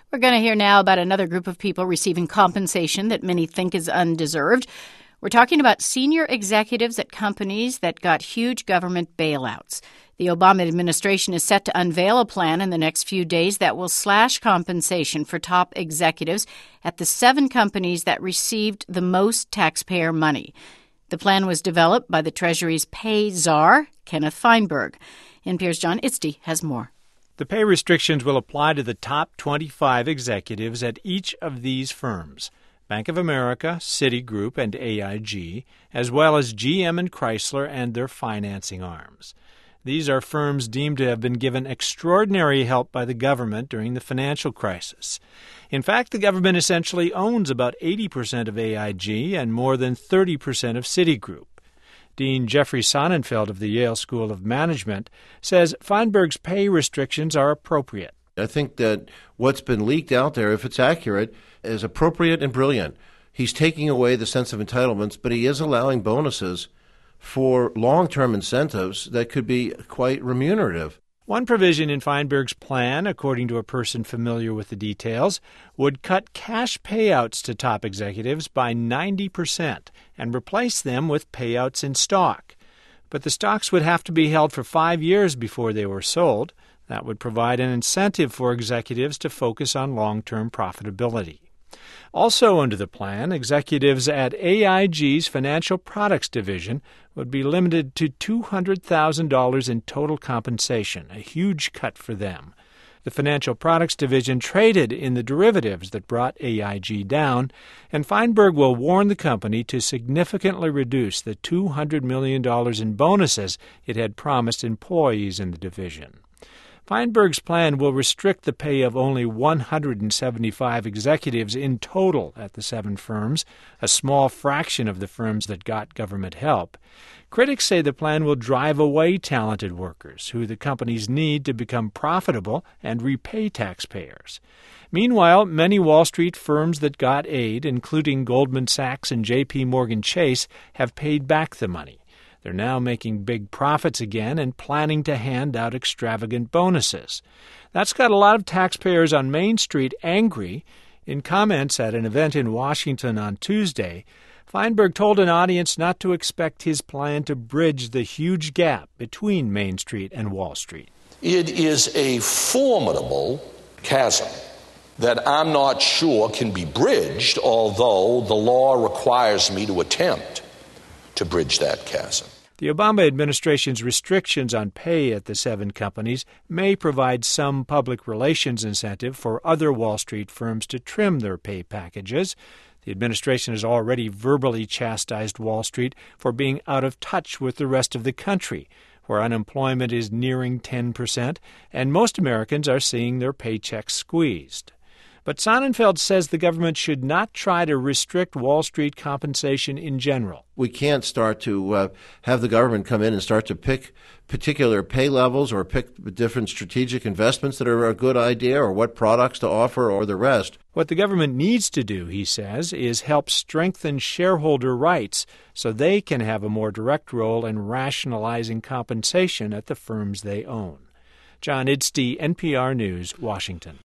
We're going to hear now about another group of people receiving compensation that many think is undeserved. We're talking about senior executives at companies that got huge government bailouts. The Obama administration is set to unveil a plan in the next few days that will slash compensation for top executives at the 7 companies that received the most taxpayer money. The plan was developed by the Treasury's pay czar, Kenneth Feinberg. NPR's John Itzty has more. The pay restrictions will apply to the top 25 executives at each of these firms: Bank of America, Citigroup, and AIG, as well as GM and Chrysler and their financing arms. These are firms deemed to have been given extraordinary help by the government during the financial crisis. In fact, the government essentially owns about 80% of AIG and more than 30% of Citigroup. Dean Jeffrey Sonnenfeld of the Yale School of Management says Feinberg's pay restrictions are appropriate. I think that what's been leaked out there, if it's accurate, is appropriate and brilliant. He's taking away the sense of entitlements, but he is allowing bonuses for long-term incentives that could be quite remunerative. One provision in Feinberg's plan, according to a person familiar with the details, would cut cash payouts to top executives by 90% and replace them with payouts in stock. But the stocks would have to be held for 5 years before they were sold. That would provide an incentive for executives to focus on long-term profitability. Also under the plan, executives at AIG's Financial Products Division would be limited to $200,000 in total compensation, a huge cut for them. The Financial Products Division traded in the derivatives that brought AIG down, and Feinberg will warn the company to significantly reduce the $200 million in bonuses it had promised employees in the division. Feinberg's plan will restrict the pay of only 175 executives in total at the 7 firms, a small fraction of the firms that got government help. Critics say the plan will drive away talented workers who the companies need to become profitable and repay taxpayers. Meanwhile, many Wall Street firms that got aid, including Goldman Sachs and J.P. Morgan Chase, have paid back the money. They're now making big profits again and planning to hand out extravagant bonuses. That's got a lot of taxpayers on Main Street angry. In comments at an event in Washington on Tuesday, Feinberg told an audience not to expect his plan to bridge the huge gap between Main Street and Wall Street. It is a formidable chasm that I'm not sure can be bridged, although the law requires me to attempt to bridge that chasm. The Obama administration's restrictions on pay at the 7 companies may provide some public relations incentive for other Wall Street firms to trim their pay packages. The administration has already verbally chastised Wall Street for being out of touch with the rest of the country, where unemployment is nearing 10%, and most Americans are seeing their paychecks squeezed. But Sonnenfeld says the government should not try to restrict Wall Street compensation in general. We can't start to have the government come in and start to pick particular pay levels or pick different strategic investments that are a good idea or what products to offer or the rest. What the government needs to do, he says, is help strengthen shareholder rights so they can have a more direct role in rationalizing compensation at the firms they own. John Itzty, NPR News, Washington.